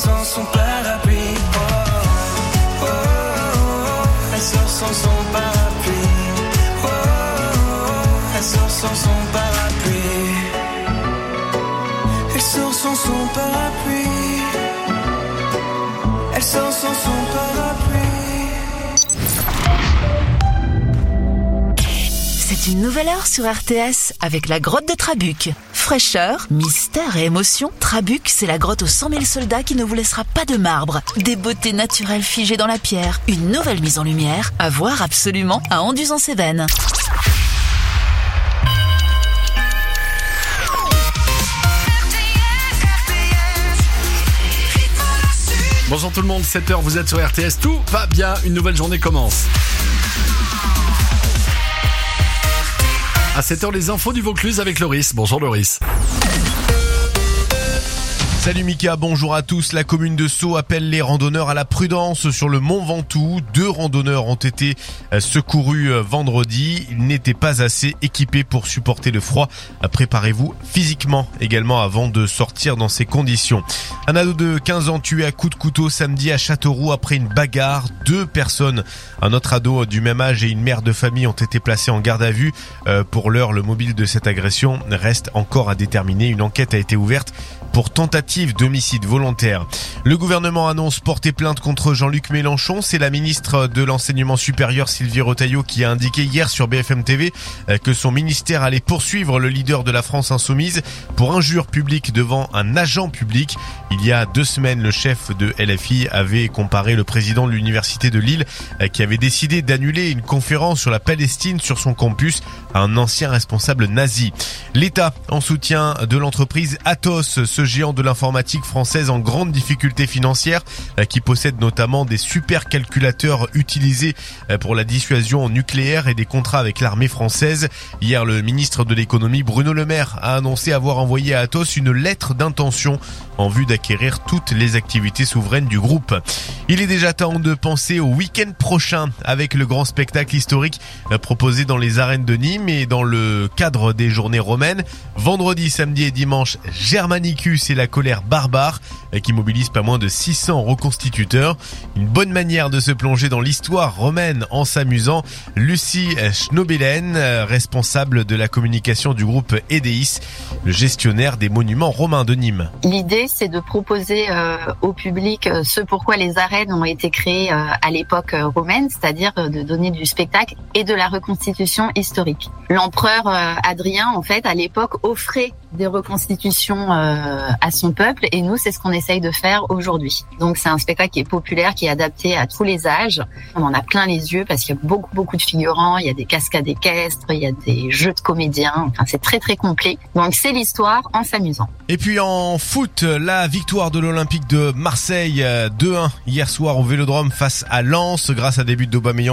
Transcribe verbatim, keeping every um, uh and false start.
sans son parapluie. Oh, oh, oh, oh. Elle sort sans son parapluie. Oh, oh, oh. Elle sort sans son parapluie. Elle sort sans son parapluie. Elle sort sans son parapluie. C'est une nouvelle heure sur R T S avec la grotte de Trabuc. Fraîcheur, mystère et émotion, Trabuc, c'est la grotte aux cent mille soldats qui ne vous laissera pas de marbre. Des beautés naturelles figées dans la pierre, une nouvelle mise en lumière, à voir absolument à Anduze-en-Cévennes. Bonjour tout le monde, sept heures, vous êtes sur R T S, tout va bien, une nouvelle journée commence. À sept heures, les infos du Vaucluse avec Loris. Bonjour Loris. Salut Mika, bonjour à tous. La commune de Sceaux appelle les randonneurs à la prudence sur le Mont Ventoux. Deux randonneurs ont été secourus vendredi. Ils n'étaient pas assez équipés pour supporter le froid. Préparez-vous physiquement également avant de sortir dans ces conditions. Un ado de quinze ans tué à coups de couteau samedi à Châteauroux après une bagarre. Deux personnes, un autre ado du même âge et une mère de famille ont été placés en garde à vue. Pour l'heure, le mobile de cette agression reste encore à déterminer. Une enquête a été ouverte pour tentative d'homicide volontaire. Le gouvernement annonce porter plainte contre Jean-Luc Mélenchon. C'est la ministre de l'Enseignement supérieur Sylvie Retailleau qui a indiqué hier sur B F M T V que son ministère allait poursuivre le leader de la France insoumise pour injure publique devant un agent public. Il y a deux semaines, le chef de L F I avait comparé le président de l'université de Lille qui avait décidé d'annuler une conférence sur la Palestine sur son campus à un ancien responsable nazi. L'État en soutien de l'entreprise Atos, ce géant de l'informatique française en grande difficulté financière, qui possède notamment des supercalculateurs utilisés pour la dissuasion nucléaire et des contrats avec l'armée française. Hier, le ministre de l'économie Bruno Le Maire a annoncé avoir envoyé à Atos une lettre d'intention en vue d'acquérir toutes les activités souveraines du groupe. Il est déjà temps de penser au week-end prochain avec le grand spectacle historique proposé dans les arènes de Nîmes et dans le cadre des journées romaines. Vendredi, samedi et dimanche, Germanicus et la colère barbare qui mobilise pas moins de six cents reconstituteurs. Une bonne manière de se plonger dans l'histoire romaine en s'amusant. Lucie Schnobelen, responsable de la communication du groupe Edeis, le gestionnaire des monuments romains de Nîmes. L'idée, c'est de proposer euh, au public euh, ce pourquoi les arènes ont été créées euh, à l'époque euh, romaine, c'est-à-dire euh, de donner du spectacle et de la reconstitution historique. L'empereur euh, Adrien, en fait, à l'époque, offrait des reconstitutions euh, à son peuple et nous, c'est ce qu'on essaye de faire aujourd'hui. Donc, c'est un spectacle qui est populaire, qui est adapté à tous les âges. On en a plein les yeux parce qu'il y a beaucoup, beaucoup de figurants, il y a des cascades équestres, il y a des jeux de comédiens, enfin, c'est très, très complet. Donc, c'est l'histoire en s'amusant. Et puis en foot, la victoire de l'Olympique de Marseille deux un hier soir au Vélodrome face à Lens grâce à des buts d'Aubameyang